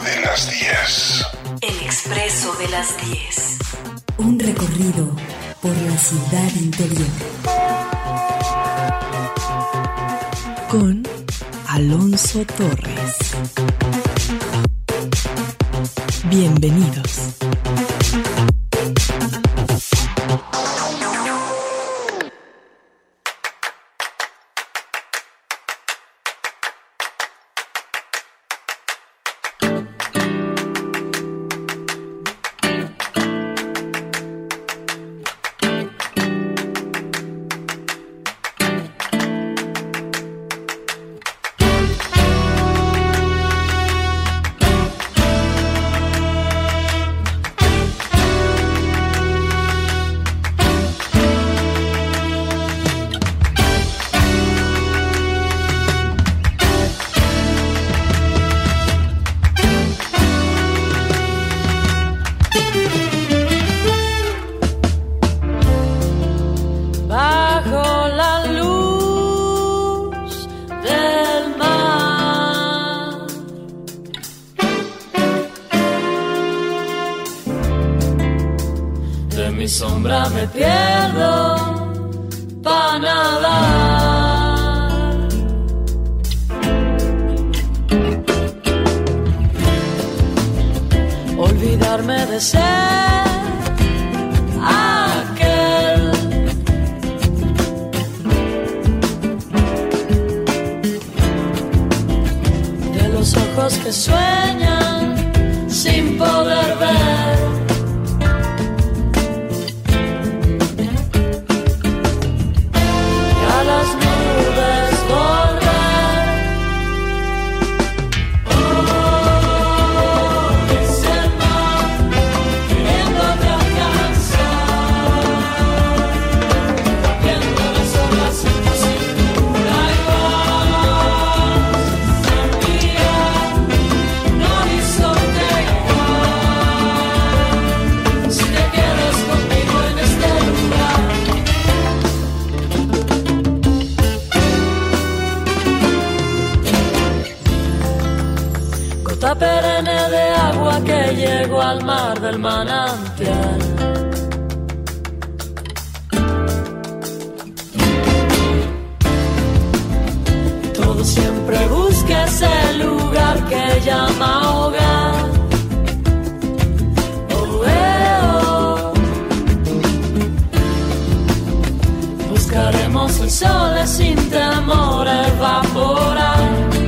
de las 10. El Expreso de las 10. Un recorrido por la ciudad interior. Con Alonso Torres. Bienvenidos. Me pierdo para nadar. Olvidarme de ser aquel de los ojos que sueñan sin poder ver. Perenne de agua que llegó al mar del manantial. Todo siempre busca ese lugar que llama hogar. Oh, oh. Buscaremos el sol sin temor a evaporar.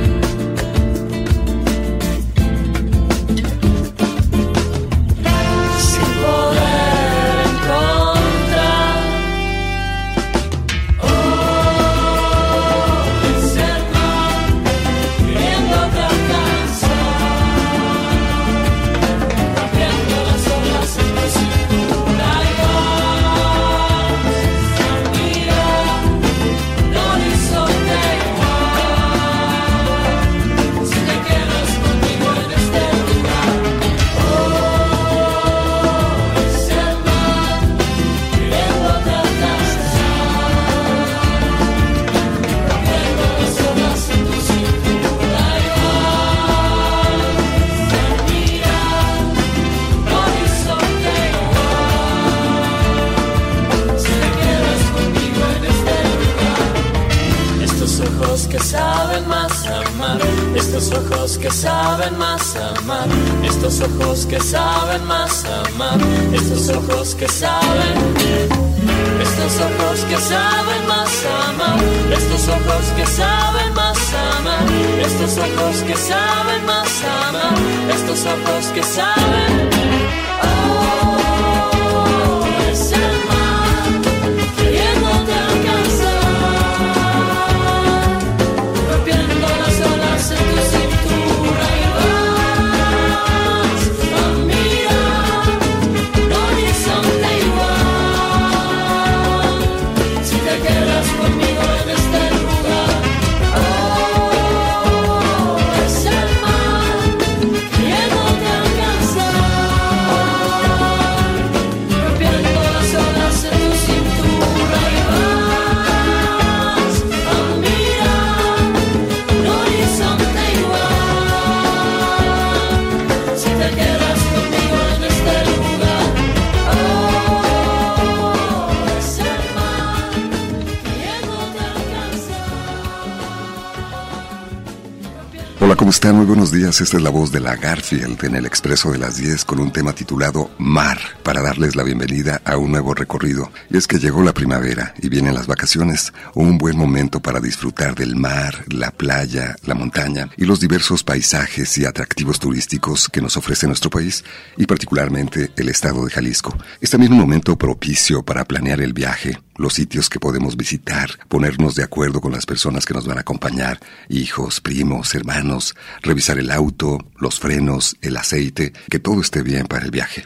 Estos ojos que saben más amar, estos ojos que saben más amar, estos ojos que saben, estos ojos que saben más amar, estos ojos que saben más amar, estos ojos que saben más amar, estos ojos que saben. Oh, es el mar queriéndote alcanzar. En tu cintura y vas a mirar un horizonte igual. Si te quedas conmigo en este lugar, oh, es el mar queriéndote alcanzar. están? Muy buenos días. Esta es la voz de la Garfield en el Expreso de las 10 con un tema titulado Mar, para darles la bienvenida a un nuevo recorrido. Y es que llegó la primavera y vienen las vacaciones, un buen momento para disfrutar del mar, la playa, la montaña y los diversos paisajes y atractivos turísticos que nos ofrece nuestro país y particularmente el estado de Jalisco. Es también un momento propicio para planear el viaje, los sitios que podemos visitar, ponernos de acuerdo con las personas que nos van a acompañar, hijos, primos, hermanos, revisar el auto, los frenos, el aceite, que todo esté bien para el viaje.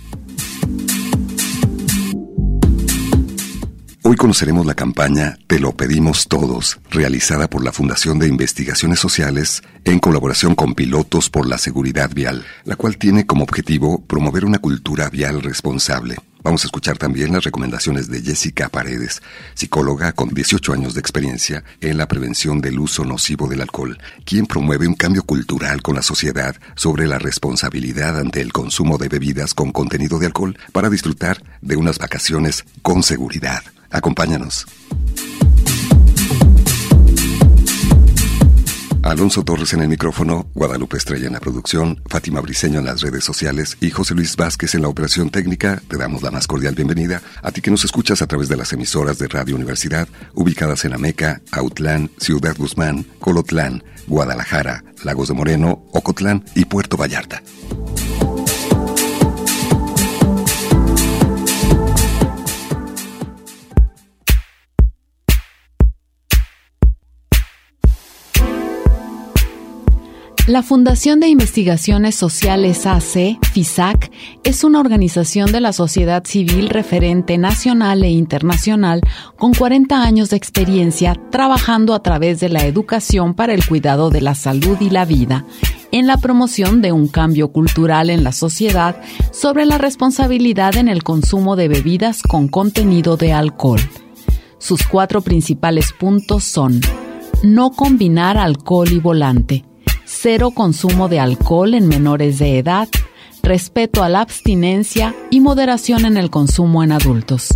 Hoy conoceremos la campaña Te lo pedimos todos, realizada por la Fundación de Investigaciones Sociales en colaboración con Pilotos por la Seguridad Vial, la cual tiene como objetivo promover una cultura vial responsable. Vamos a escuchar también las recomendaciones de Jessica Paredes, psicóloga con 18 años de experiencia en la prevención del uso nocivo del alcohol, quien promueve un cambio cultural con la sociedad sobre la responsabilidad ante el consumo de bebidas con contenido de alcohol para disfrutar de unas vacaciones con seguridad. Acompáñanos. Alonso Torres en el micrófono, Guadalupe Estrella en la producción, Fátima Briceño en las redes sociales y José Luis Vázquez en la operación técnica. Te damos la más cordial bienvenida a ti que nos escuchas a través de las emisoras de Radio Universidad ubicadas en Ameca, Autlán, Ciudad Guzmán, Colotlán, Guadalajara, Lagos de Moreno, Ocotlán y Puerto Vallarta. La Fundación de Investigaciones Sociales AC, FISAC, es una organización de la sociedad civil referente nacional e internacional con 40 años de experiencia trabajando a través de la educación para el cuidado de la salud y la vida, en la promoción de un cambio cultural en la sociedad sobre la responsabilidad en el consumo de bebidas con contenido de alcohol. Sus 4 principales puntos son: no combinar alcohol y volante, cero consumo de alcohol en menores de edad, respeto a la abstinencia y moderación en el consumo en adultos.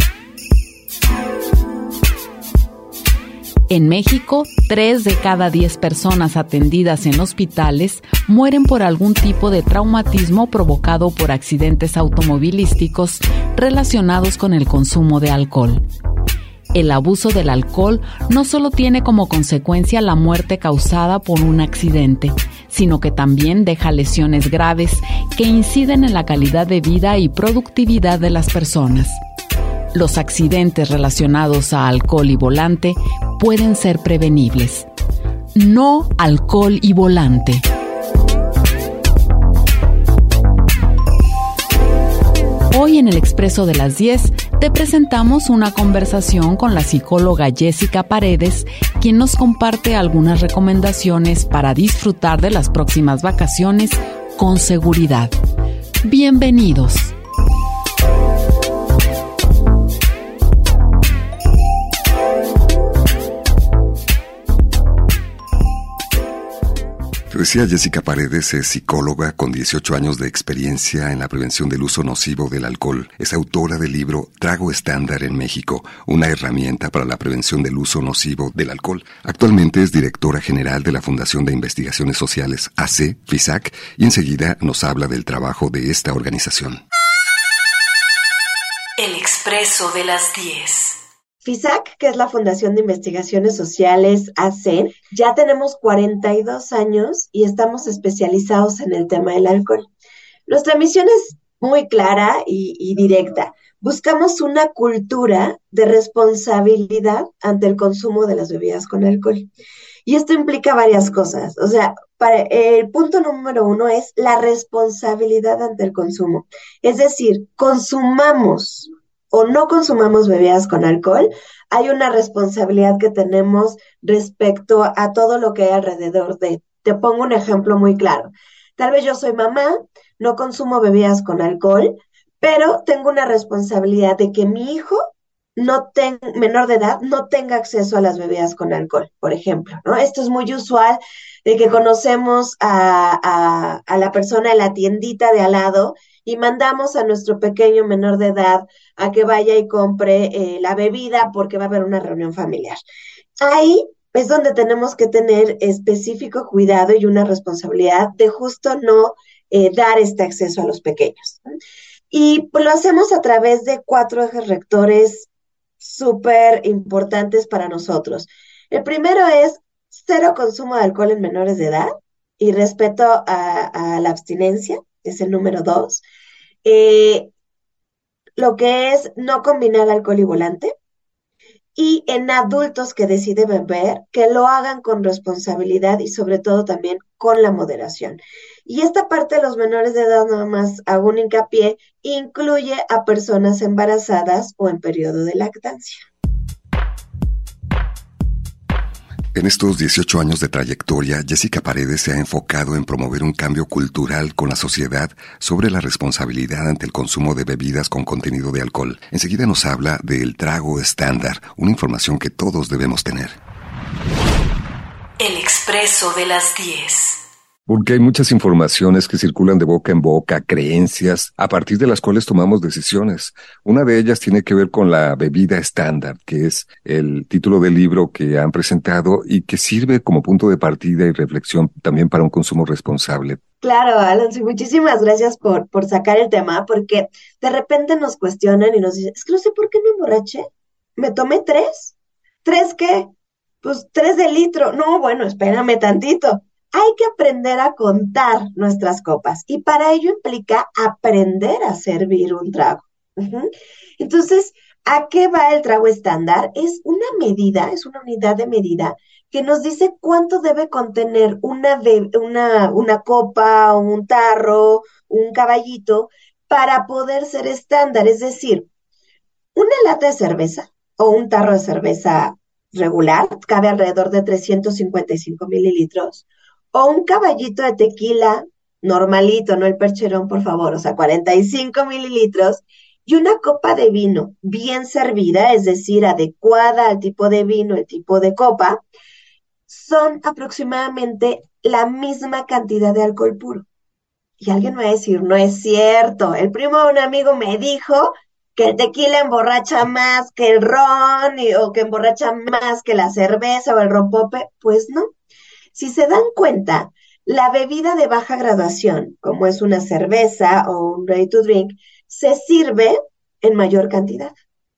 En México, 3 de cada 10 personas atendidas en hospitales mueren por algún tipo de traumatismo provocado por accidentes automovilísticos relacionados con el consumo de alcohol. El abuso del alcohol no solo tiene como consecuencia la muerte causada por un accidente, sino que también deja lesiones graves que inciden en la calidad de vida y productividad de las personas. Los accidentes relacionados a alcohol y volante pueden ser prevenibles. No alcohol y volante. Hoy en el Expreso de las 10 te presentamos una conversación con la psicóloga Jessica Paredes, quien nos comparte algunas recomendaciones para disfrutar de las próximas vacaciones con seguridad. Bienvenidos. Decía Jessica Paredes, es psicóloga con 18 años de experiencia en la prevención del uso nocivo del alcohol. Es autora del libro Trago Estándar en México, una herramienta para la prevención del uso nocivo del alcohol. Actualmente es directora general de la Fundación de Investigaciones Sociales AC, FISAC, y enseguida nos habla del trabajo de esta organización. El Expreso de las 10. FISAC, que es la Fundación de Investigaciones Sociales AC, ya tenemos 42 años y estamos especializados en el tema del alcohol. Nuestra misión es muy clara y directa. Buscamos una cultura de responsabilidad ante el consumo de las bebidas con alcohol. Y esto implica varias cosas. O sea, el punto número 1 es la responsabilidad ante el consumo. Es decir, consumamos o no consumamos bebidas con alcohol, hay una responsabilidad que tenemos respecto a todo lo que hay alrededor de. Te pongo un ejemplo muy claro. Tal vez yo soy mamá, no consumo bebidas con alcohol, pero tengo una responsabilidad de que mi hijo menor de edad no tenga acceso a las bebidas con alcohol, por ejemplo, ¿no? Esto es muy usual de que conocemos a la persona en la tiendita de al lado y mandamos a nuestro pequeño menor de edad a que vaya y compre la bebida porque va a haber una reunión familiar. Ahí es donde tenemos que tener específico cuidado y una responsabilidad de justo no dar este acceso a los pequeños. Y pues, lo hacemos a través de 4 ejes rectores súper importantes para nosotros. El primero es cero consumo de alcohol en menores de edad y respeto a la abstinencia, es el número 2. Lo que es no combinar alcohol y volante. Y en adultos que deciden beber, que lo hagan con responsabilidad y sobre todo también con la moderación. Y esta parte de los menores de edad, nada más hago un hincapié, incluye a personas embarazadas o en periodo de lactancia. En estos 18 años de trayectoria, Jessica Paredes se ha enfocado en promover un cambio cultural con la sociedad sobre la responsabilidad ante el consumo de bebidas con contenido de alcohol. Enseguida nos habla del trago estándar, una información que todos debemos tener. El expreso de las 10. Porque hay muchas informaciones que circulan de boca en boca, creencias, a partir de las cuales tomamos decisiones. Una de ellas tiene que ver con la bebida estándar, que es el título del libro que han presentado y que sirve como punto de partida y reflexión también para un consumo responsable. Claro, Alonso, y muchísimas gracias por sacar el tema, porque de repente nos cuestionan y nos dicen, es que no sé por qué me emborraché, me tomé 3. ¿3 qué? Pues 3 de litro. No, bueno, espérame tantito. Hay que aprender a contar nuestras copas y para ello implica aprender a servir un trago. Uh-huh. Entonces, ¿a qué va el trago estándar? Es una medida, es una unidad de medida que nos dice cuánto debe contener una copa, un tarro, un caballito para poder ser estándar. Es decir, una lata de cerveza o un tarro de cerveza regular cabe alrededor de 355 mililitros. O un caballito de tequila normalito, no el percherón, por favor, o sea, 45 mililitros, y una copa de vino bien servida, es decir, adecuada al tipo de vino, el tipo de copa, son aproximadamente la misma cantidad de alcohol puro. Y alguien me va a decir, no es cierto, el primo de un amigo me dijo que el tequila emborracha más que el ron, o que emborracha más que la cerveza o el rompope. Pues no. Si se dan cuenta, la bebida de baja graduación, como es una cerveza o un ready to drink, se sirve en mayor cantidad.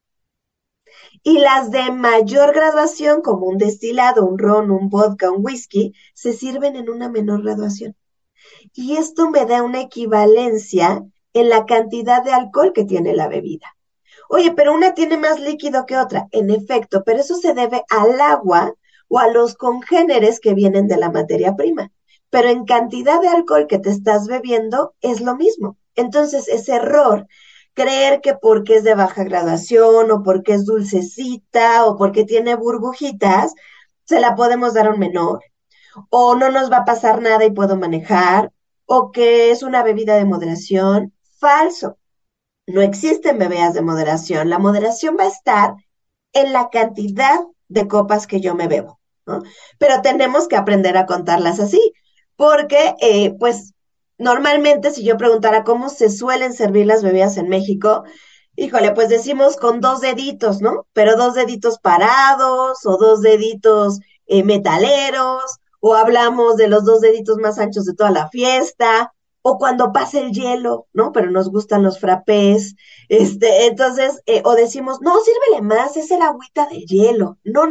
Y las de mayor graduación, como un destilado, un ron, un vodka, un whisky, se sirven en una menor graduación. Y esto me da una equivalencia en la cantidad de alcohol que tiene la bebida. Oye, pero una tiene más líquido que otra. En efecto, pero eso se debe al agua o a los congéneres que vienen de la materia prima. Pero en cantidad de alcohol que te estás bebiendo es lo mismo. Entonces es error creer que porque es de baja graduación o porque es dulcecita o porque tiene burbujitas, se la podemos dar a un menor. O no nos va a pasar nada y puedo manejar. O que es una bebida de moderación. Falso. No existen bebidas de moderación. La moderación va a estar en la cantidad de copas que yo me bebo, ¿no? Pero tenemos que aprender a contarlas así, porque pues normalmente si yo preguntara cómo se suelen servir las bebidas en México, híjole, pues decimos con 2 deditos, ¿no? Pero 2 deditos parados o 2 deditos metaleros, o hablamos de los 2 deditos más anchos de toda la fiesta, o cuando pasa el hielo, ¿no? Pero nos gustan los frappés, entonces, o decimos, no, sírvele más, es el agüita de hielo. No.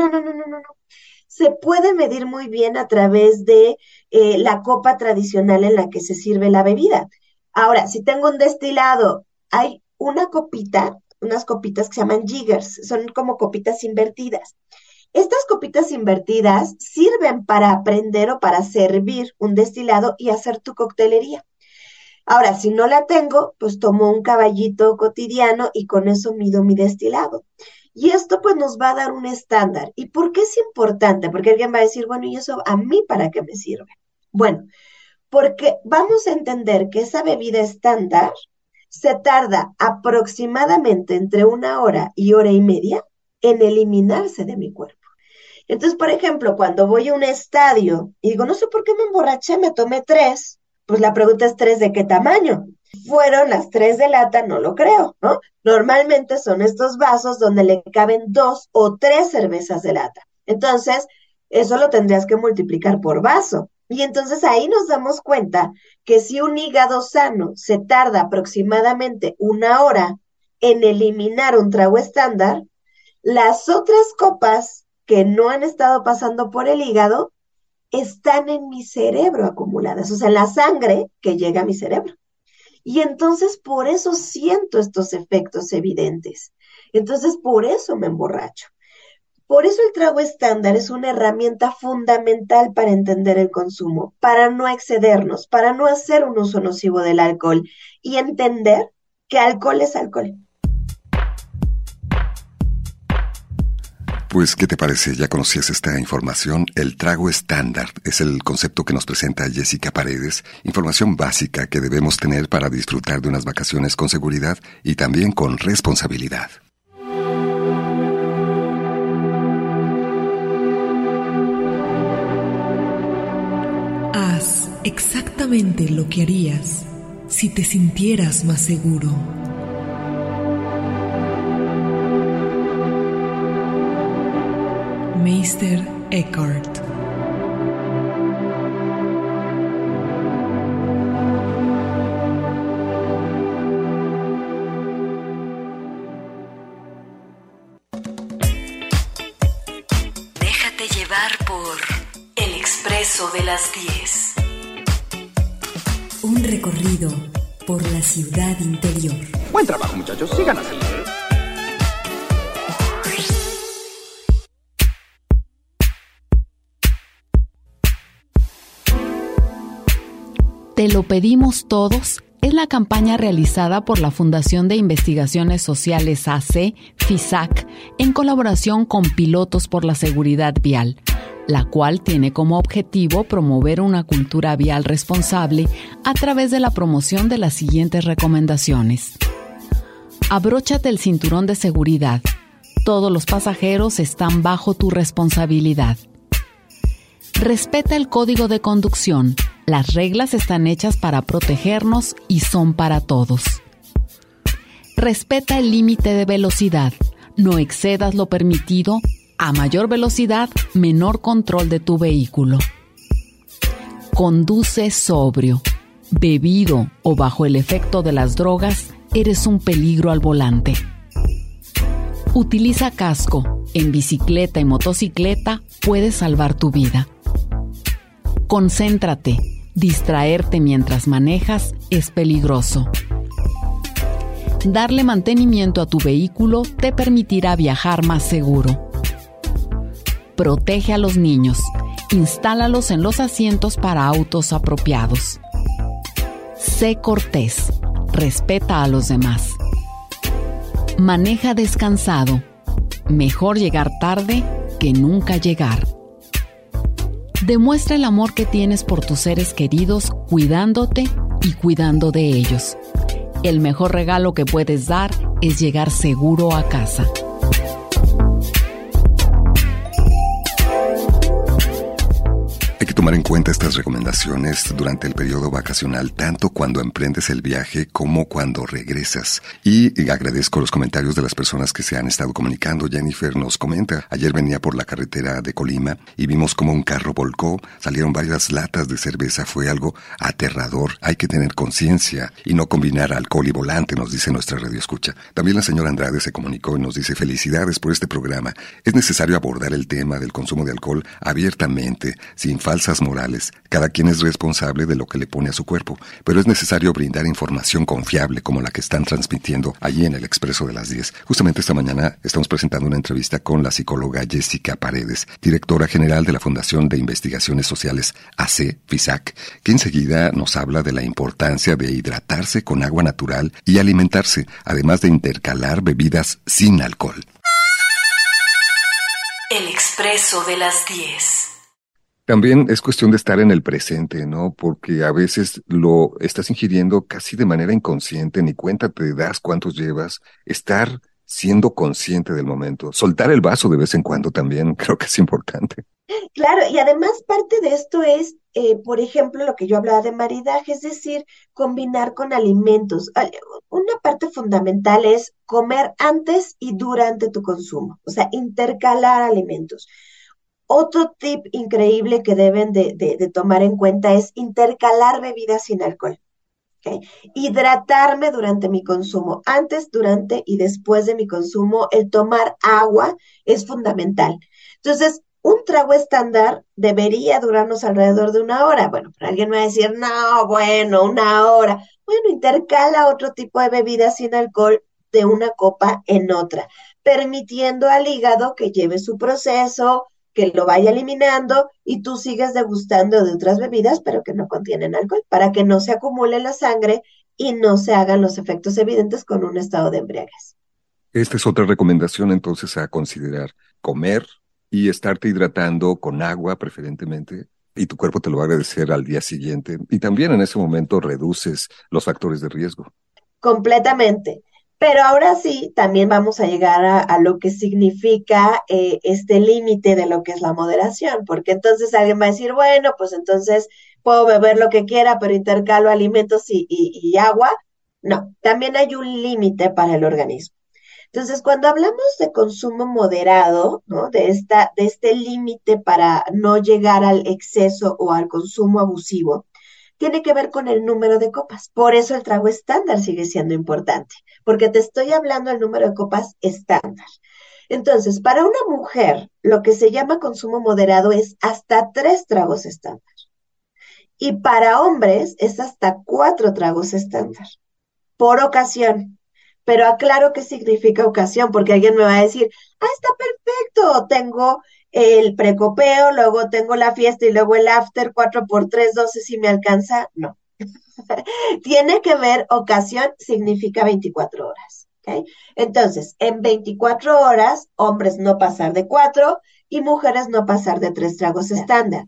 Se puede medir muy bien a través de la copa tradicional en la que se sirve la bebida. Ahora, si tengo un destilado, hay una copita, unas copitas que se llaman jiggers, son como copitas invertidas. Estas copitas invertidas sirven para aprender o para servir un destilado y hacer tu coctelería. Ahora, si no la tengo, pues tomo un caballito cotidiano y con eso mido mi destilado. Y esto pues nos va a dar un estándar. ¿Y por qué es importante? Porque alguien va a decir, bueno, ¿y eso a mí para qué me sirve? Bueno, porque vamos a entender que esa bebida estándar se tarda aproximadamente entre 1 hora y 1 hora y media en eliminarse de mi cuerpo. Entonces, por ejemplo, cuando voy a un estadio y digo, no sé por qué me emborraché, me tomé 3, pues la pregunta es 3 de qué tamaño. ¿Fueron las 3 de lata? No lo creo, ¿no? Normalmente son estos vasos donde le caben 2 o 3 cervezas de lata. Entonces, Eso lo tendrías que multiplicar por vaso. Y entonces ahí nos damos cuenta que si un hígado sano se tarda aproximadamente 1 hora en eliminar un trago estándar, las otras copas que no han estado pasando por el hígado están en mi cerebro acumuladas, o sea, en la sangre que llega a mi cerebro. Y entonces por eso siento estos efectos evidentes. Entonces por eso me emborracho. Por eso el trago estándar es una herramienta fundamental para entender el consumo, para no excedernos, para no hacer un uso nocivo del alcohol y entender que alcohol es alcohol. Pues, ¿qué te parece? ¿Ya conocías esta información? El trago estándar es el concepto que nos presenta Jessica Paredes, información básica que debemos tener para disfrutar de unas vacaciones con seguridad y también con responsabilidad. Haz exactamente lo que harías si te sintieras más seguro. Meister Eckhart. Déjate llevar por El Expreso de las 10. Un recorrido por la ciudad interior. Buen trabajo, muchachos. Sigan así. Te lo pedimos todos es la campaña realizada por la Fundación de Investigaciones Sociales AC, FISAC, en colaboración con Pilotos por la Seguridad Vial, la cual tiene como objetivo promover una cultura vial responsable a través de la promoción de las siguientes recomendaciones. Abróchate el cinturón de seguridad. Todos los pasajeros están bajo tu responsabilidad. Respeta el código de conducción. Las reglas están hechas para protegernos y son para todos. Respeta el límite de velocidad. No excedas lo permitido. A mayor velocidad, menor control de tu vehículo. Conduce sobrio. Bebido o bajo el efecto de las drogas, eres un peligro al volante. Utiliza casco. En bicicleta y motocicleta puedes salvar tu vida. Concéntrate. Distraerte mientras manejas es peligroso. Darle mantenimiento a tu vehículo te permitirá viajar más seguro. Protege a los niños. Instálalos en los asientos para autos apropiados. Sé cortés. Respeta a los demás. Maneja descansado. Mejor llegar tarde que nunca llegar. Demuestra el amor que tienes por tus seres queridos cuidándote y cuidando de ellos. El mejor regalo que puedes dar es llegar seguro a casa. Hay que tomar en cuenta estas recomendaciones durante el periodo vacacional, tanto cuando emprendes el viaje como cuando regresas. Y agradezco los comentarios de las personas que se han estado comunicando. Jennifer nos comenta: ayer venía por la carretera de Colima y vimos como un carro volcó, salieron varias latas de cerveza, fue algo aterrador. Hay que tener conciencia y no combinar alcohol y volante, nos dice nuestra radioescucha. También la señora Andrade se comunicó y nos dice: felicidades por este programa. Es necesario abordar el tema del consumo de alcohol abiertamente, sin falsas morales. Cada quien es responsable de lo que le pone a su cuerpo, pero es necesario brindar información confiable como la que están transmitiendo allí en el Expreso de las 10. Justamente esta mañana estamos presentando una entrevista con la psicóloga Jessica Paredes, directora general de la Fundación de Investigaciones Sociales AC, FISAC, que enseguida nos habla de la importancia de hidratarse con agua natural y alimentarse, además de intercalar bebidas sin alcohol. El Expreso de las 10. También es cuestión de estar en el presente, ¿no? Porque a veces lo estás ingiriendo casi de manera inconsciente, ni cuenta te das cuántos llevas. Estar siendo consciente del momento. Soltar el vaso de vez en cuando también creo que es importante. Claro, y además parte de esto es, por ejemplo, lo que yo hablaba de maridaje, es decir, combinar con alimentos. Una parte fundamental es comer antes y durante tu consumo, o sea, intercalar alimentos. Otro tip increíble que deben de tomar en cuenta es intercalar bebidas sin alcohol. ¿Ok? Hidratarme durante mi consumo, antes, durante y después de mi consumo, el tomar agua es fundamental. Entonces, un trago estándar debería durarnos alrededor de 1 hora. Bueno, pero alguien me va a decir, no, bueno, 1 hora. Bueno, intercala otro tipo de bebida sin alcohol de una copa en otra, permitiendo al hígado que lleve su proceso, que lo vaya eliminando y tú sigues degustando de otras bebidas, pero que no contienen alcohol, para que no se acumule en la sangre y no se hagan los efectos evidentes con un estado de embriaguez. Esta es otra recomendación entonces a considerar: comer y estarte hidratando con agua preferentemente, y tu cuerpo te lo va a agradecer al día siguiente, y también en ese momento reduces los factores de riesgo. Completamente. Pero ahora sí, también vamos a llegar a lo que significa este límite de lo que es la moderación, porque entonces alguien va a decir, bueno, pues entonces puedo beber lo que quiera, pero intercalo alimentos y agua. No, también hay un límite para el organismo. Entonces, cuando hablamos de consumo moderado, ¿no? De este límite para no llegar al exceso o al consumo abusivo, tiene que ver con el número de copas. Por eso el trago estándar sigue siendo importante, porque te estoy hablando del número de copas estándar. Entonces, para una mujer, lo que se llama consumo moderado es hasta 3 tragos estándar. Y para hombres es hasta 4 tragos estándar por ocasión. Pero aclaro qué significa ocasión, porque alguien me va a decir, está perfecto, tengo el precopeo, luego tengo la fiesta y luego el after, 4 por 3, 12, si me alcanza. No. Tiene que ver, ocasión significa 24 horas. ¿Okay? Entonces, en 24 horas, hombres no pasar de 4 y mujeres no pasar de 3 tragos estándar.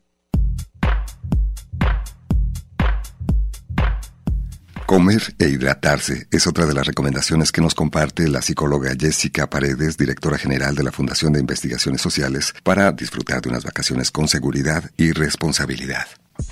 Comer e hidratarse es otra de las recomendaciones que nos comparte la psicóloga Jessica Paredes, directora general de la Fundación de Investigaciones Sociales, para disfrutar de unas vacaciones con seguridad y responsabilidad.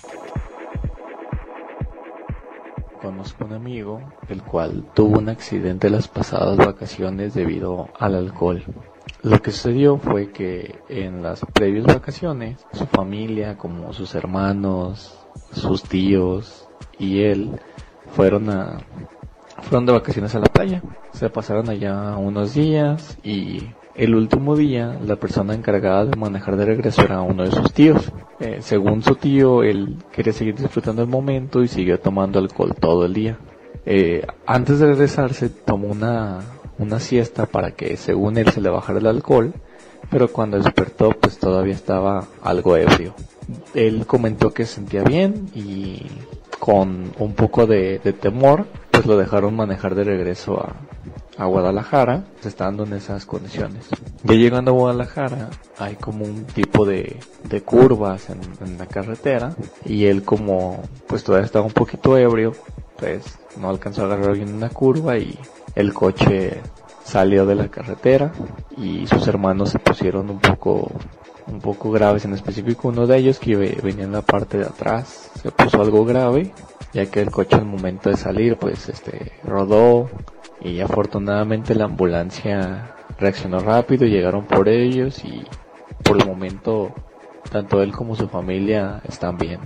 Conozco un amigo el cual tuvo un accidente las pasadas vacaciones debido al alcohol. Lo que sucedió fue que en las previas vacaciones su familia, como sus hermanos, sus tíos y él fueron de vacaciones a la playa. Se pasaron allá unos días y el último día la persona encargada de manejar de regreso era uno de sus tíos. Según su tío, él quería seguir disfrutando el momento y siguió tomando alcohol todo el día. Antes de regresarse tomó una siesta para que según él se le bajara el alcohol, pero cuando despertó pues todavía estaba algo ebrio. Él comentó que se sentía bien y con un poco de temor pues lo dejaron manejar de regreso a Guadalajara. Se está dando en esas condiciones. Ya llegando a Guadalajara hay como un tipo de curvas en la carretera y él, como pues todavía estaba un poquito ebrio, pues no alcanzó a agarrar bien una curva y el coche salió de la carretera y sus hermanos se pusieron un poco graves. En específico uno de ellos, que venía en la parte de atrás, se puso algo grave, ya que el coche al momento de salir pues rodó y afortunadamente la ambulancia reaccionó rápido y llegaron por ellos y por el momento tanto él como su familia están bien.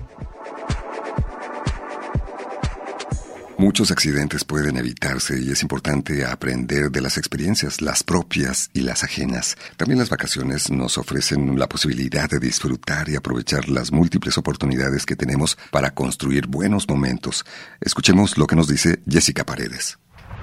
Muchos accidentes pueden evitarse y es importante aprender de las experiencias, las propias y las ajenas. También las vacaciones nos ofrecen la posibilidad de disfrutar y aprovechar las múltiples oportunidades que tenemos para construir buenos momentos. Escuchemos lo que nos dice Jessica Paredes.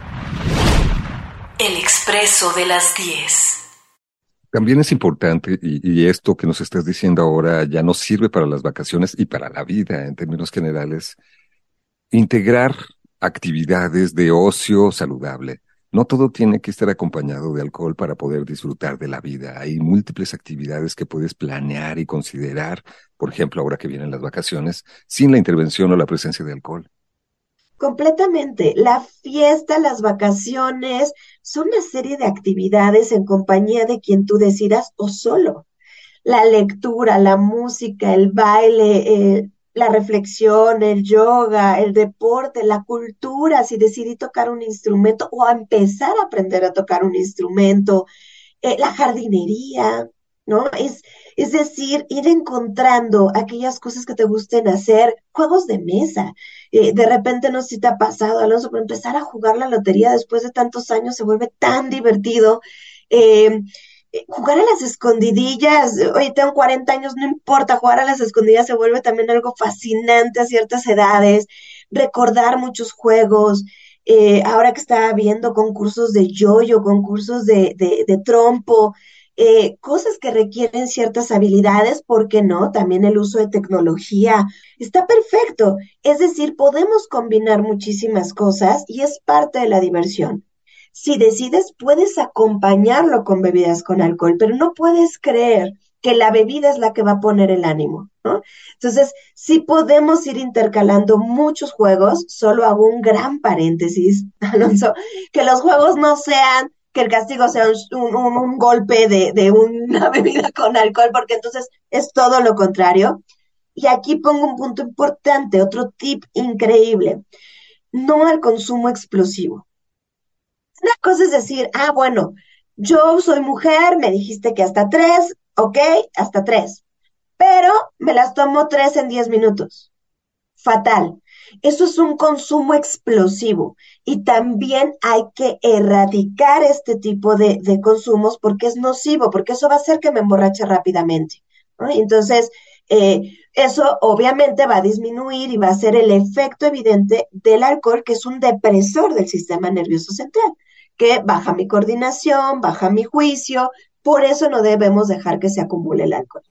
El expreso de las 10. También es importante, y esto que nos estás diciendo ahora ya nos sirve para las vacaciones y para la vida en términos generales, integrar actividades de ocio saludable. No todo tiene que estar acompañado de alcohol para poder disfrutar de la vida. Hay múltiples actividades que puedes planear y considerar, por ejemplo, ahora que vienen las vacaciones, sin la intervención o la presencia de alcohol. Completamente. La fiesta, las vacaciones, son una serie de actividades en compañía de quien tú decidas o solo. La lectura, la música, el baile, la reflexión, el yoga, el deporte, la cultura, si decidí tocar un instrumento o a empezar a aprender a tocar un instrumento, la jardinería, ¿no? Es decir, ir encontrando aquellas cosas que te gusten hacer, juegos de mesa. De repente, no sé si te ha pasado, Alonso, pero empezar a jugar la lotería después de tantos años se vuelve tan divertido. Eh, Jugar a las escondidillas, oye, tengo 40 años, no importa, jugar a las escondidas se vuelve también algo fascinante a ciertas edades, recordar muchos juegos. Ahora que estaba viendo concursos de yoyo, concursos de trompo, cosas que requieren ciertas habilidades, ¿por qué no? También el uso de tecnología está perfecto. Es decir, podemos combinar muchísimas cosas y es parte de la diversión. Si decides, puedes acompañarlo con bebidas con alcohol, pero no puedes creer que la bebida es la que va a poner el ánimo, ¿no? Entonces, sí podemos ir intercalando muchos juegos, solo hago un gran paréntesis, Alonso, que los juegos no sean que el castigo sea un golpe de una bebida con alcohol, porque entonces es todo lo contrario. Y aquí pongo un punto importante, otro tip increíble, no al consumo explosivo. Una cosa es decir, bueno, yo soy mujer, me dijiste que hasta 3, ok, hasta 3, pero me las tomo 3 en 10 minutos. Fatal. Eso es un consumo explosivo y también hay que erradicar este tipo de consumos porque es nocivo, porque eso va a hacer que me emborrache rápidamente, ¿no? Entonces, eso obviamente va a disminuir y va a ser el efecto evidente del alcohol, que es un depresor del sistema nervioso central, que baja mi coordinación, baja mi juicio, por eso no debemos dejar que se acumule el alcohol.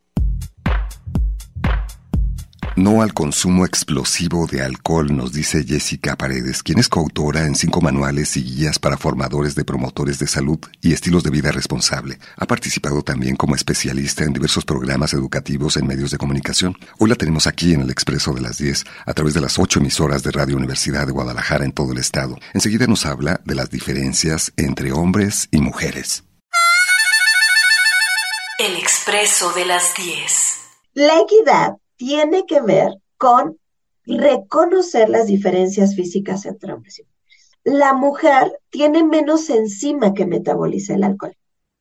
No al consumo explosivo de alcohol, nos dice Jessica Paredes, quien es coautora en 5 manuales y guías para formadores de promotores de salud y estilos de vida responsable. Ha participado también como especialista en diversos programas educativos en medios de comunicación. Hoy la tenemos aquí en el Expreso de las 10, a través de las 8 emisoras de Radio Universidad de Guadalajara en todo el estado. Enseguida nos habla de las diferencias entre hombres y mujeres. El Expreso de las 10. La equidad tiene que ver con reconocer las diferencias físicas entre hombres y mujeres. La mujer tiene menos enzima que metaboliza el alcohol.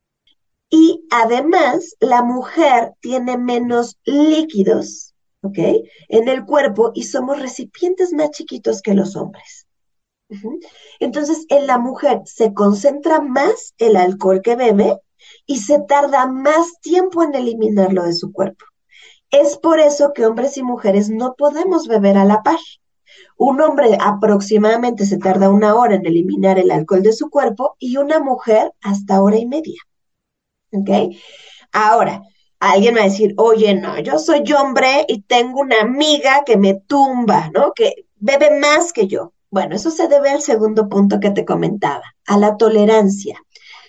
Y además, la mujer tiene menos líquidos, ¿ok?, en el cuerpo y somos recipientes más chiquitos que los hombres. Entonces, en la mujer se concentra más el alcohol que bebe y se tarda más tiempo en eliminarlo de su cuerpo. Es por eso que hombres y mujeres no podemos beber a la par. Un hombre aproximadamente se tarda 1 hora en eliminar el alcohol de su cuerpo y una mujer hasta 1 hora y media. ¿Ok? Ahora, alguien va a decir, oye, no, yo soy hombre y tengo una amiga que me tumba, ¿no?, que bebe más que yo. Bueno, eso se debe al segundo punto que te comentaba, a la tolerancia.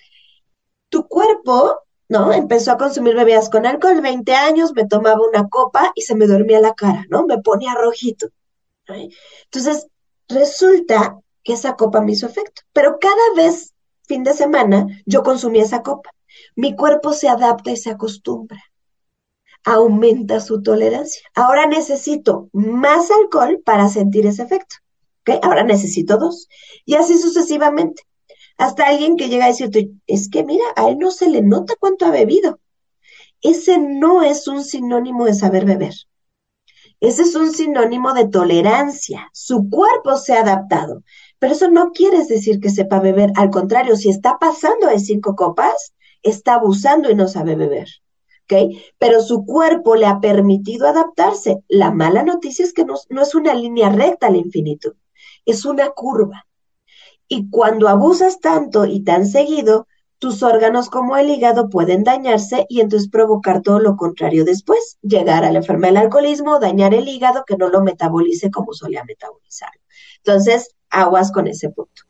Tu cuerpo, ¿no?, empezó a consumir bebidas con alcohol, 20 años, me tomaba una copa y se me dormía la cara, ¿no? Me ponía rojito. Entonces, resulta que esa copa me hizo efecto. Pero cada vez, fin de semana, yo consumía esa copa. Mi cuerpo se adapta y se acostumbra. Aumenta su tolerancia. Ahora necesito más alcohol para sentir ese efecto. ¿Okay? Ahora necesito 2. Y así sucesivamente. Hasta alguien que llega a decirte, es que mira, a él no se le nota cuánto ha bebido. Ese no es un sinónimo de saber beber. Ese es un sinónimo de tolerancia. Su cuerpo se ha adaptado. Pero eso no quiere decir que sepa beber. Al contrario, si está pasando de 5 copas, está abusando y no sabe beber. ¿Okay? Pero su cuerpo le ha permitido adaptarse. La mala noticia es que no es una línea recta al infinito. Es una curva. Y cuando abusas tanto y tan seguido, tus órganos como el hígado pueden dañarse y entonces provocar todo lo contrario después. Llegar a la enfermedad del alcoholismo, dañar el hígado que no lo metabolice como solía metabolizarlo. Entonces, aguas con ese punto.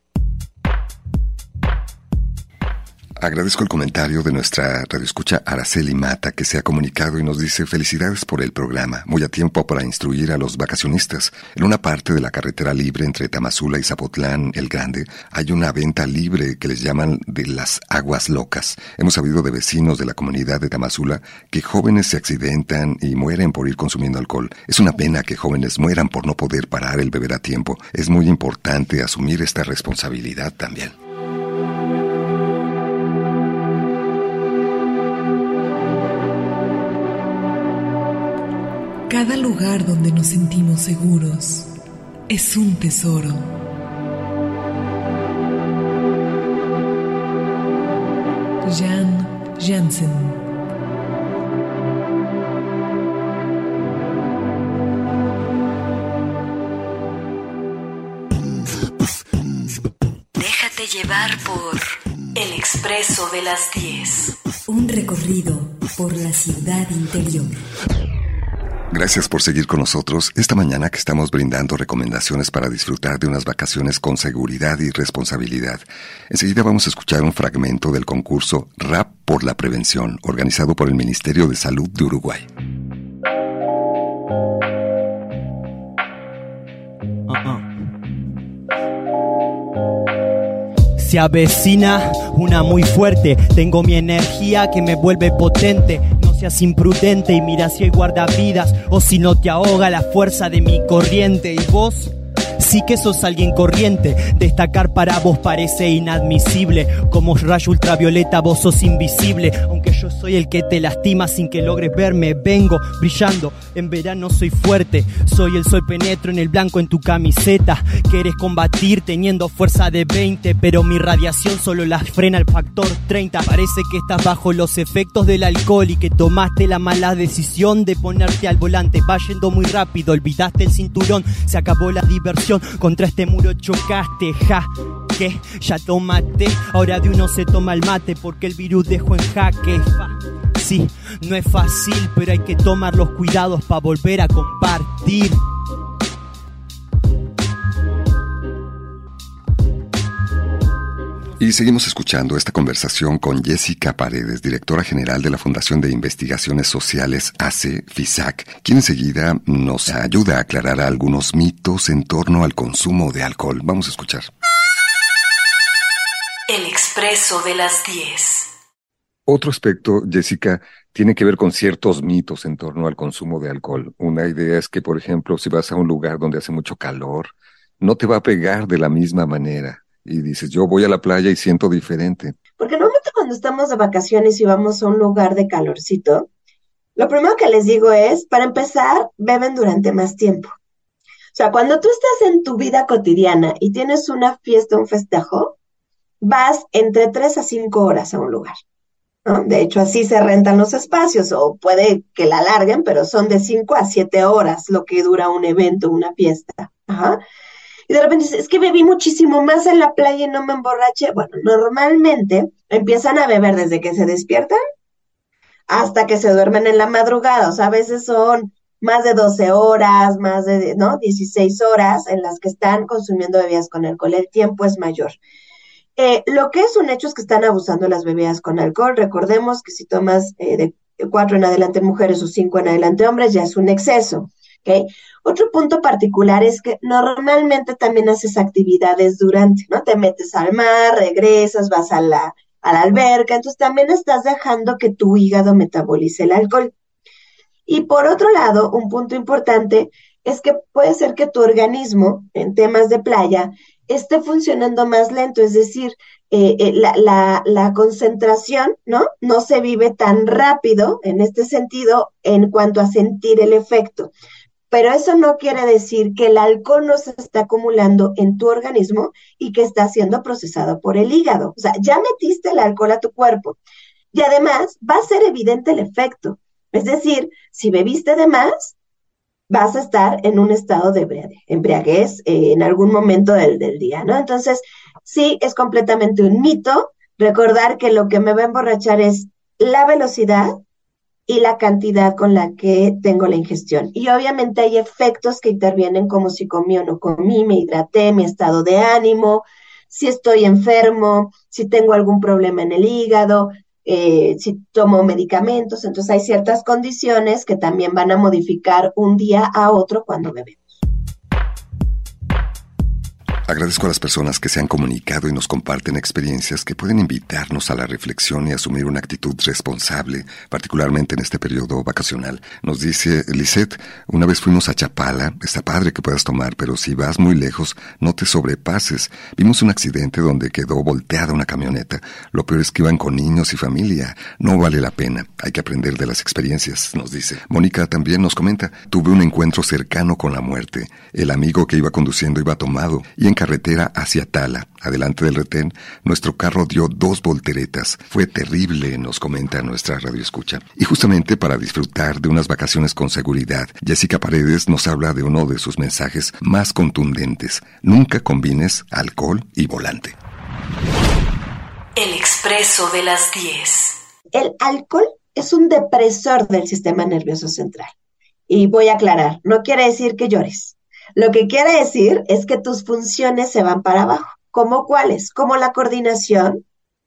Agradezco el comentario de nuestra radioescucha Araceli Mata, que se ha comunicado y nos dice: felicidades por el programa, muy a tiempo para instruir a los vacacionistas. En una parte de la carretera libre entre Tamazula y Zapotlán el Grande hay una venta libre que les llaman de las aguas locas. Hemos sabido de vecinos de la comunidad de Tamazula que jóvenes se accidentan y mueren por ir consumiendo alcohol. Es una pena que jóvenes mueran por no poder parar el beber a tiempo. Es muy importante asumir esta responsabilidad también. Cada lugar donde nos sentimos seguros es un tesoro. Jan Jansen. Déjate llevar por El Expreso de las 10. Un recorrido por la ciudad interior. Gracias por seguir con nosotros esta mañana que estamos brindando recomendaciones para disfrutar de unas vacaciones con seguridad y responsabilidad. Enseguida vamos a escuchar un fragmento del concurso Rap por la Prevención, organizado por el Ministerio de Salud de Uruguay. Se avecina una muy fuerte, tengo mi energía que me vuelve potente. No seas imprudente y mira si hay guardavidas o si no te ahoga la fuerza de mi corriente. ¿Y vos? Sí que sos alguien corriente, destacar para vos parece inadmisible. Como rayo ultravioleta vos sos invisible, aunque yo soy el que te lastima sin que logres verme. Vengo brillando, en verano soy fuerte, soy el sol, penetro en el blanco en tu camiseta. Querés combatir teniendo fuerza de 20, pero mi radiación solo la frena el factor 30. Parece que estás bajo los efectos del alcohol y que tomaste la mala decisión de ponerte al volante. Va yendo muy rápido, olvidaste el cinturón, se acabó la diversión. Contra este muro chocaste, ja, que ya tomaste. Ahora de uno se toma el mate porque el virus dejó en jaque. Sí, no es fácil, pero hay que tomar los cuidados para volver a compartir. Y seguimos escuchando esta conversación con Jessica Paredes, directora general de la Fundación de Investigaciones Sociales AC, FISAC, quien enseguida nos ayuda a aclarar algunos mitos en torno al consumo de alcohol. Vamos a escuchar. El Expreso de las 10. Otro aspecto, Jessica, tiene que ver con ciertos mitos en torno al consumo de alcohol. Una idea es que, por ejemplo, si vas a un lugar donde hace mucho calor, no te va a pegar de la misma manera. Y dices, yo voy a la playa y siento diferente. Porque normalmente cuando estamos de vacaciones y vamos a un lugar de calorcito, lo primero que les digo es, para empezar, beben durante más tiempo. O sea, cuando tú estás en tu vida cotidiana y tienes una fiesta, un festejo, vas entre 3 a 5 horas a un lugar, ¿no? De hecho, así se rentan los espacios, o puede que la alarguen, pero son de 5 a 7 horas lo que dura un evento, una fiesta. Ajá. Y de repente dices, es que bebí muchísimo más en la playa y no me emborraché. Bueno, normalmente empiezan a beber desde que se despiertan hasta que se duermen en la madrugada. O sea, a veces son más de 12 horas, más de, 16 horas en las que están consumiendo bebidas con alcohol. El tiempo es mayor. Lo que es un hecho es que están abusando de las bebidas con alcohol. Recordemos que si tomas de 4 en adelante mujeres o 5 en adelante hombres, ya es un exceso. ¿Okay? Otro punto particular es que normalmente también haces actividades durante, ¿no? Te metes al mar, regresas, vas a la alberca, entonces también estás dejando que tu hígado metabolice el alcohol. Y por otro lado, un punto importante es que puede ser que tu organismo, en temas de playa, esté funcionando más lento, es decir, la concentración, no se vive tan rápido en este sentido en cuanto a sentir el efecto. Pero eso no quiere decir que el alcohol no se está acumulando en tu organismo y que está siendo procesado por el hígado. O sea, ya metiste el alcohol a tu cuerpo y además va a ser evidente el efecto. Es decir, si bebiste de más, vas a estar en un estado de embriaguez en algún momento del día, ¿no? Entonces, sí, es completamente un mito recordar que lo que me va a emborrachar es la velocidad y la cantidad con la que tengo la ingestión. Y obviamente hay efectos que intervienen como si comí o no comí, me hidraté, mi estado de ánimo, si estoy enfermo, si tengo algún problema en el hígado, si tomo medicamentos. Entonces hay ciertas condiciones que también van a modificar un día a otro cuando bebemos. Agradezco a las personas que se han comunicado y nos comparten experiencias que pueden invitarnos a la reflexión y asumir una actitud responsable, particularmente en este periodo vacacional. Nos dice Lisette, una vez fuimos a Chapala, está padre que puedas tomar, pero si vas muy lejos, no te sobrepases. Vimos un accidente donde quedó volteada una camioneta. Lo peor es que iban con niños y familia. No vale la pena. Hay que aprender de las experiencias, nos dice. Mónica también nos comenta, tuve un encuentro cercano con la muerte. El amigo que iba conduciendo iba tomado y en carretera hacia Tala, adelante del retén, nuestro carro dio 2 volteretas. Fue terrible, nos comenta nuestra radioescucha. Y justamente para disfrutar de unas vacaciones con seguridad, Jessica Paredes nos habla de uno de sus mensajes más contundentes. Nunca combines alcohol y volante. El expreso de las 10. El alcohol es un depresor del sistema nervioso central. Y voy a aclarar, no quiere decir que llores. Lo que quiere decir es que tus funciones se van para abajo. ¿Cómo cuáles? Como la coordinación,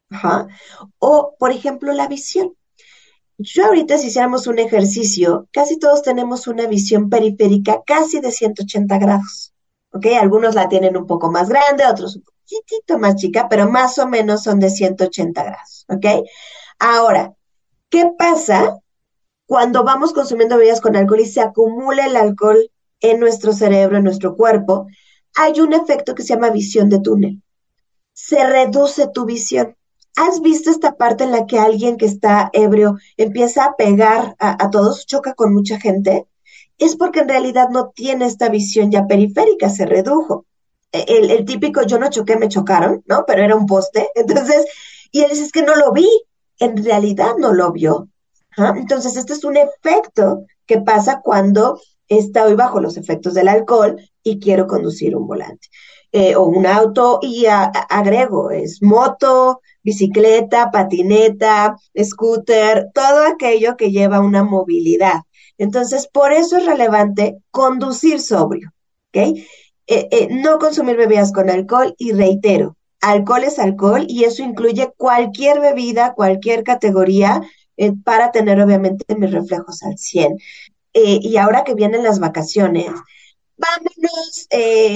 o por ejemplo la visión. Yo ahorita si hiciéramos un ejercicio, casi todos tenemos una visión periférica casi de 180 grados. ¿Ok? Algunos la tienen un poco más grande, otros un poquitito más chica, pero más o menos son de 180 grados. ¿Ok? Ahora, ¿qué pasa cuando vamos consumiendo bebidas con alcohol y se acumula el alcohol en nuestro cerebro, en nuestro cuerpo? Hay un efecto que se llama visión de túnel. Se reduce tu visión. ¿Has visto esta parte en la que alguien que está ebrio empieza a pegar a todos, choca con mucha gente? Es porque en realidad no tiene esta visión ya periférica, se redujo. El típico, yo no choqué, me chocaron, ¿no? Pero era un poste. Entonces, y él dice, es que no lo vi. En realidad no lo vio. Entonces, este es un efecto que pasa cuando estoy bajo los efectos del alcohol y quiero conducir un volante o un auto, y agrego, es moto, bicicleta, patineta, scooter, todo aquello que lleva una movilidad. Entonces, por eso es relevante conducir sobrio, ¿ok? No consumir bebidas con alcohol, y reitero, alcohol es alcohol y eso incluye cualquier bebida, cualquier categoría, para tener obviamente mis reflejos al 100. Y ahora que vienen las vacaciones, vámonos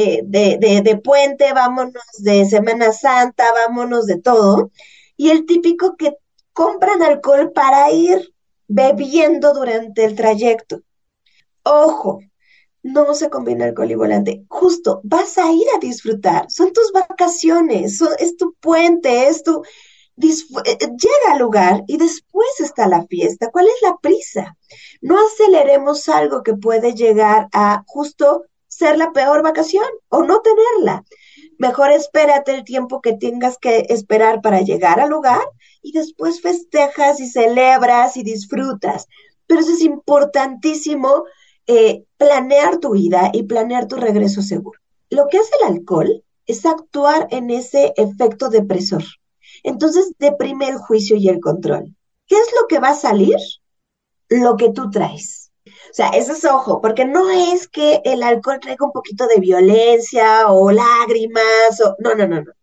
de puente, vámonos de Semana Santa, vámonos de todo. Y el típico que compran alcohol para ir bebiendo durante el trayecto. Ojo, no se combina alcohol y volante. Justo, vas a ir a disfrutar. Son tus vacaciones, es tu puente, es tu... llega al lugar y después está la fiesta. ¿Cuál es la prisa? No aceleremos algo que puede llegar a justo ser la peor vacación o no tenerla. Mejor espérate el tiempo que tengas que esperar para llegar al lugar y después festejas y celebras y disfrutas. Pero eso es importantísimo, planear tu ida y planear tu regreso seguro. Lo que hace el alcohol es actuar en ese efecto depresor. Entonces, deprime el juicio y el control. ¿Qué es lo que va a salir? Lo que tú traes. O sea, eso es ojo, porque no es que el alcohol traiga un poquito de violencia o lágrimas, o no.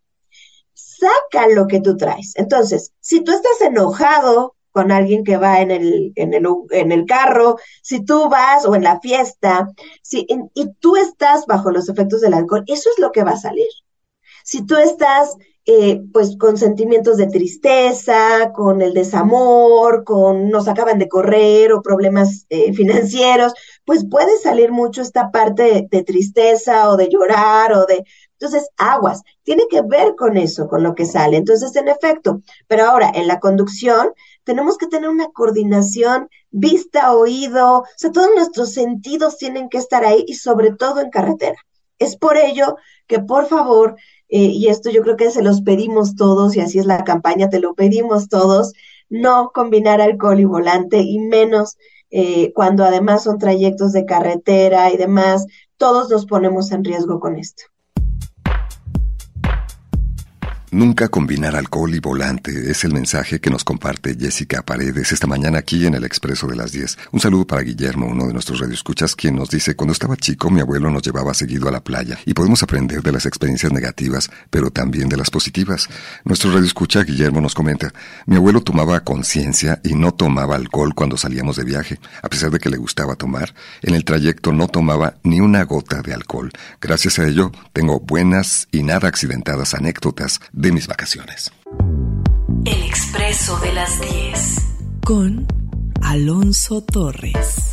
Saca lo que tú traes. Entonces, si tú estás enojado con alguien que va en el carro, si tú vas o en la fiesta, y tú estás bajo los efectos del alcohol, eso es lo que va a salir. Si tú estás pues con sentimientos de tristeza, con el desamor, con nos acaban de correr o problemas financieros, pues puede salir mucho esta parte de tristeza o de llorar o de... Entonces, aguas, tiene que ver con eso, con lo que sale. Entonces, en efecto, pero ahora, en la conducción, tenemos que tener una coordinación, vista, oído, o sea, todos nuestros sentidos tienen que estar ahí y sobre todo en carretera. Es por ello que, por favor, y esto yo creo que se los pedimos todos, y así es la campaña, te lo pedimos todos, no combinar alcohol y volante, y menos cuando además son trayectos de carretera y demás, todos nos ponemos en riesgo con esto. Nunca combinar alcohol y volante es el mensaje que nos comparte Jessica Paredes esta mañana aquí en el Expreso de las 10. Un saludo para Guillermo, uno de nuestros radioescuchas, quien nos dice: cuando estaba chico mi abuelo nos llevaba seguido a la playa y podemos aprender de las experiencias negativas, pero también de las positivas. Nuestro radioescucha Guillermo nos comenta: mi abuelo tomaba conciencia y no tomaba alcohol cuando salíamos de viaje. A pesar de que le gustaba tomar, en el trayecto no tomaba ni una gota de alcohol. Gracias a ello tengo buenas y nada accidentadas anécdotas de mis vacaciones. El Expreso de las 10. Con Alonso Torres.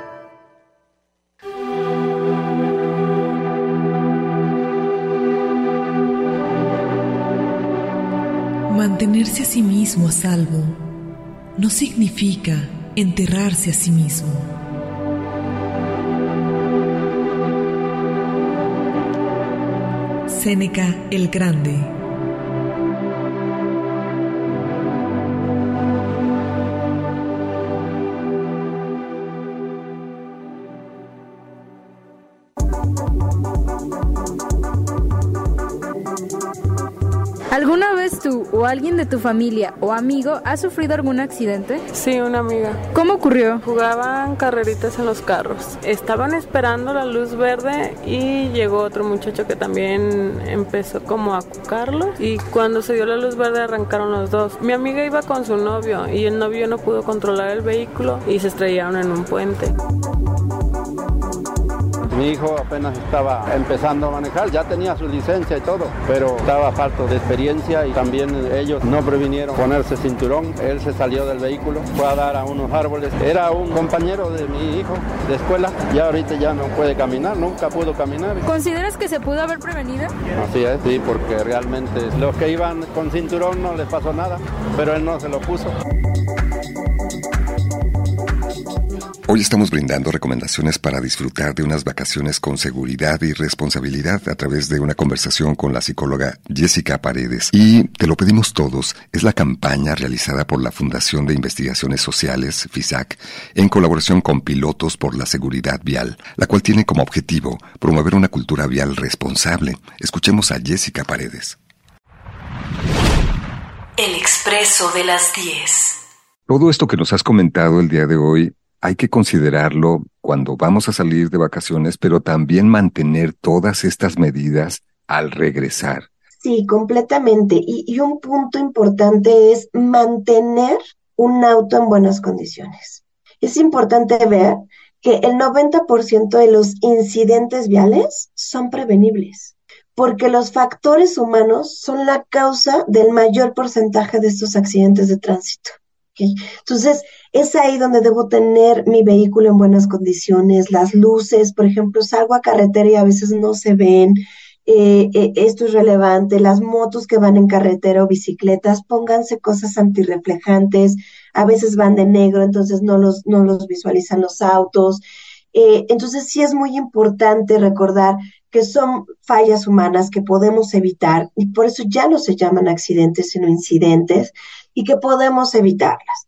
Mantenerse a sí mismo a salvo no significa enterrarse a sí mismo. Séneca el Grande. ¿Alguna vez tú o alguien de tu familia o amigo ha sufrido algún accidente? Sí, una amiga. ¿Cómo ocurrió? Jugaban carreritas en los carros. Estaban esperando la luz verde y llegó otro muchacho que también empezó como a cucarlo. Y cuando se dio la luz verde arrancaron los dos. Mi amiga iba con su novio y el novio no pudo controlar el vehículo y se estrellaron en un puente. Mi hijo apenas estaba empezando a manejar, ya tenía su licencia y todo, pero estaba falto de experiencia y también ellos no previnieron ponerse cinturón. Él se salió del vehículo, fue a dar a unos árboles. Era un compañero de mi hijo de escuela, ya ahorita ya no puede caminar, nunca pudo caminar. ¿Consideras que se pudo haber prevenido? Así es, sí, porque realmente los que iban con cinturón no les pasó nada, pero él no se lo puso. Hoy estamos brindando recomendaciones para disfrutar de unas vacaciones con seguridad y responsabilidad a través de una conversación con la psicóloga Jessica Paredes. Y te lo pedimos todos, es la campaña realizada por la Fundación de Investigaciones Sociales, FISAC, en colaboración con Pilotos por la Seguridad Vial, la cual tiene como objetivo promover una cultura vial responsable. Escuchemos a Jessica Paredes. El Expreso de las 10. Todo esto que nos has comentado el día de hoy hay que considerarlo cuando vamos a salir de vacaciones, pero también mantener todas estas medidas al regresar. Sí, completamente. Y un punto importante es mantener un auto en buenas condiciones. Es importante ver que el 90% de los incidentes viales son prevenibles, porque los factores humanos son la causa del mayor porcentaje de estos accidentes de tránsito. ¿Okay? Entonces, es ahí donde debo tener mi vehículo en buenas condiciones, las luces, por ejemplo, salgo a carretera y a veces no se ven, esto es relevante, las motos que van en carretera o bicicletas, pónganse cosas antirreflejantes, a veces van de negro, entonces no los visualizan los autos, entonces sí es muy importante recordar que son fallas humanas que podemos evitar y por eso ya no se llaman accidentes sino incidentes y que podemos evitarlas.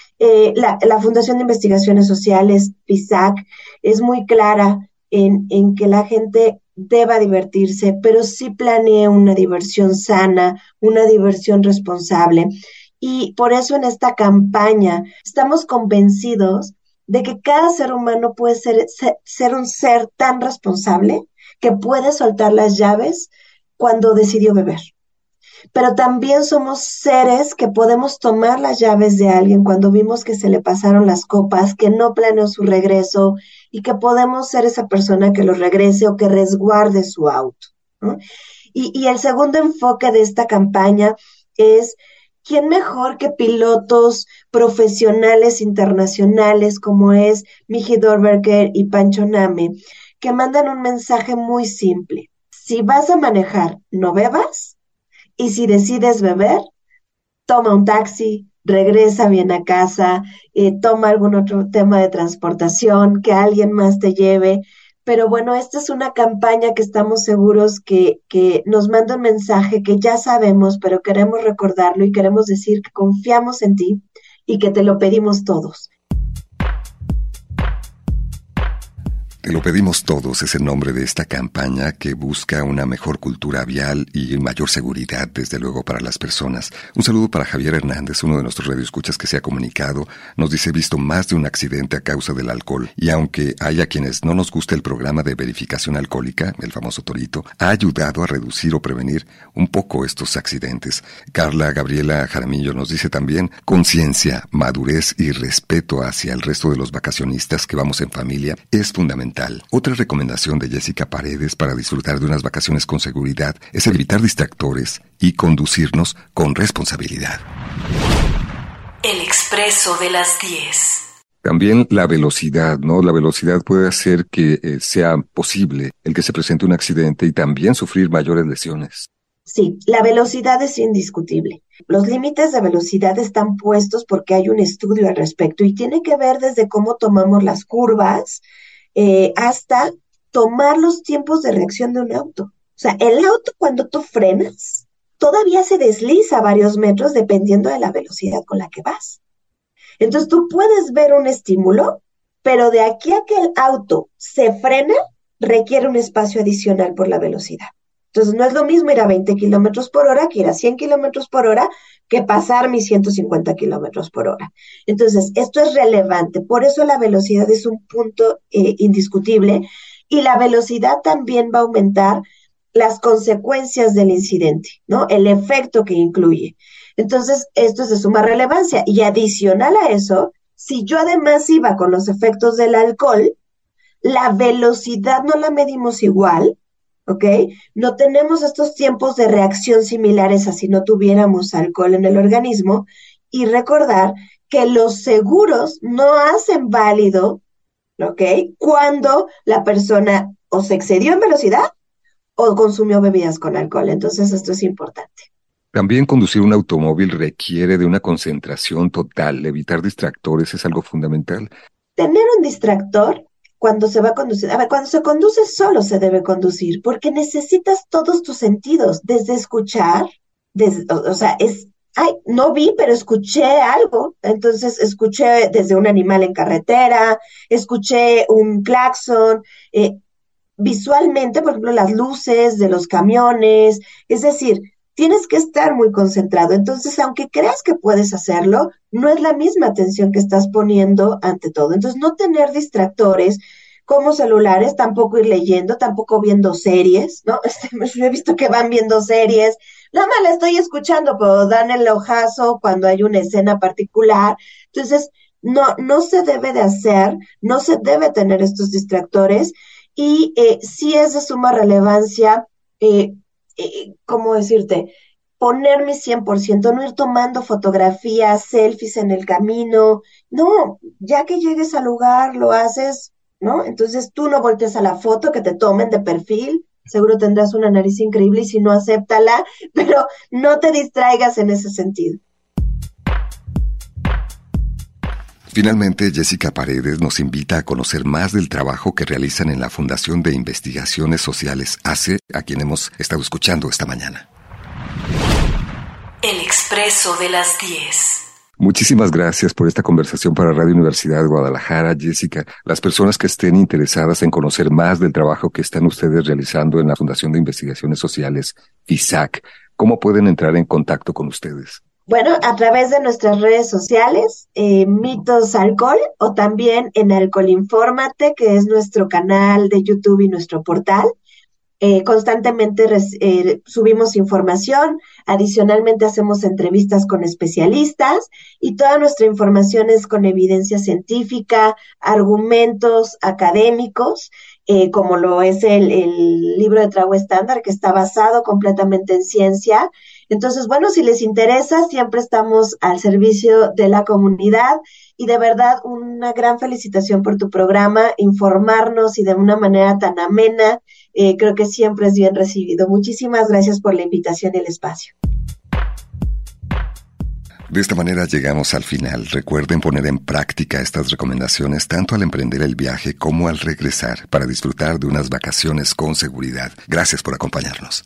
La Fundación de Investigaciones Sociales, FISAC, es muy clara en que la gente deba divertirse, pero sí planee una diversión sana, una diversión responsable. Y por eso en esta campaña estamos convencidos de que cada ser humano puede ser un ser tan responsable que puede soltar las llaves cuando decidió beber. Pero también somos seres que podemos tomar las llaves de alguien cuando vimos que se le pasaron las copas, que no planeó su regreso y que podemos ser esa persona que lo regrese o que resguarde su auto, ¿no? Y el segundo enfoque de esta campaña es ¿quién mejor que pilotos profesionales internacionales como es Michi Dorberger y Pancho Name, que mandan un mensaje muy simple? Si vas a manejar, no bebas. Y si decides beber, toma un taxi, regresa bien a casa, toma algún otro tema de transportación, que alguien más te lleve. Pero bueno, esta es una campaña que estamos seguros que nos manda un mensaje que ya sabemos, pero queremos recordarlo y queremos decir que confiamos en ti y que te lo pedimos todos. Te lo pedimos todos es el nombre de esta campaña que busca una mejor cultura vial y mayor seguridad, desde luego, para las personas. Un saludo para Javier Hernández, uno de nuestros radioescuchas que se ha comunicado. Nos dice: he visto más de un accidente a causa del alcohol. Y aunque haya quienes no nos guste el programa de verificación alcohólica, el famoso Torito, ha ayudado a reducir o prevenir un poco estos accidentes. Carla Gabriela Jaramillo nos dice también: conciencia, madurez y respeto hacia el resto de los vacacionistas que vamos en familia es fundamental. Otra recomendación de Jessica Paredes para disfrutar de unas vacaciones con seguridad es evitar distractores y conducirnos con responsabilidad. El expreso de las 10. También la velocidad, ¿no? La velocidad puede hacer que sea posible el que se presente un accidente y también sufrir mayores lesiones. Sí, la velocidad es indiscutible. Los límites de velocidad están puestos porque hay un estudio al respecto y tiene que ver desde cómo tomamos las curvas hasta tomar los tiempos de reacción de un auto. O sea, el auto, cuando tú frenas, todavía se desliza varios metros dependiendo de la velocidad con la que vas. Entonces tú puedes ver un estímulo, pero de aquí a que el auto se frena, requiere un espacio adicional por la velocidad. Entonces no es lo mismo ir a 20 kilómetros por hora que ir a 100 kilómetros por hora que pasar mis 150 kilómetros por hora. Entonces esto es relevante, por eso la velocidad es un punto indiscutible y la velocidad también va a aumentar las consecuencias del incidente, ¿no? El efecto que incluye. Entonces esto es de suma relevancia y adicional a eso, si yo además iba con los efectos del alcohol, la velocidad no la medimos igual, ¿ok? No tenemos estos tiempos de reacción similares a si no tuviéramos alcohol en el organismo y recordar que los seguros no hacen válido, ¿ok? Cuando la persona o se excedió en velocidad o consumió bebidas con alcohol. Entonces esto es importante. También conducir un automóvil requiere de una concentración total. Evitar distractores es algo fundamental. Tener un distractor cuando se va a conducir, cuando se conduce solo se debe conducir, porque necesitas todos tus sentidos, desde escuchar, no vi, pero escuché algo, entonces escuché desde un animal en carretera, escuché un claxon, visualmente, por ejemplo, las luces de los camiones, es decir, tienes que estar muy concentrado. Entonces, aunque creas que puedes hacerlo, no es la misma atención que estás poniendo ante todo. Entonces, no tener distractores como celulares, tampoco ir leyendo, tampoco viendo series, ¿no? He visto que van viendo series, nada más la estoy escuchando, pero dan el ojazo cuando hay una escena particular. Entonces, no se debe de hacer, no se debe tener estos distractores y sí es de suma relevancia, ¿cómo decirte? Poner mi 100%, no ir tomando fotografías, selfies en el camino. No, ya que llegues al lugar, lo haces, ¿no? Entonces tú no voltees a la foto, que te tomen de perfil. Seguro tendrás una nariz increíble y si no, acéptala, pero no te distraigas en ese sentido. Finalmente, Jessica Paredes nos invita a conocer más del trabajo que realizan en la Fundación de Investigaciones Sociales ACE, a quien hemos estado escuchando esta mañana. El expreso de las 10. Muchísimas gracias por esta conversación para Radio Universidad de Guadalajara, Jessica. Las personas que estén interesadas en conocer más del trabajo que están ustedes realizando en la Fundación de Investigaciones Sociales, FISAC, ¿cómo pueden entrar en contacto con ustedes? Bueno, a través de nuestras redes sociales, Mitos Alcohol, o también en Alcohol Infórmate, que es nuestro canal de YouTube y nuestro portal. Constantemente subimos información, adicionalmente hacemos entrevistas con especialistas y toda nuestra información es con evidencia científica, argumentos académicos, como lo es el libro de trago estándar, que está basado completamente en ciencia. Entonces, bueno, si les interesa, siempre estamos al servicio de la comunidad y de verdad una gran felicitación por tu programa, informarnos y de una manera tan amena, creo que siempre es bien recibido. Muchísimas gracias por la invitación y el espacio. De esta manera llegamos al final. Recuerden poner en práctica estas recomendaciones tanto al emprender el viaje como al regresar para disfrutar de unas vacaciones con seguridad. Gracias por acompañarnos.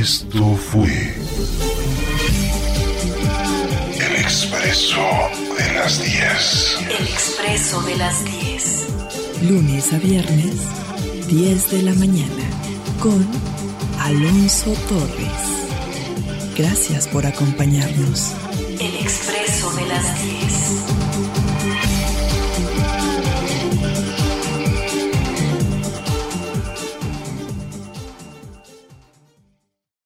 Esto fue El Expreso de las 10. El Expreso de las 10. Lunes a viernes, 10 de la mañana, con Alonso Torres. Gracias por acompañarnos. El Expreso de las 10.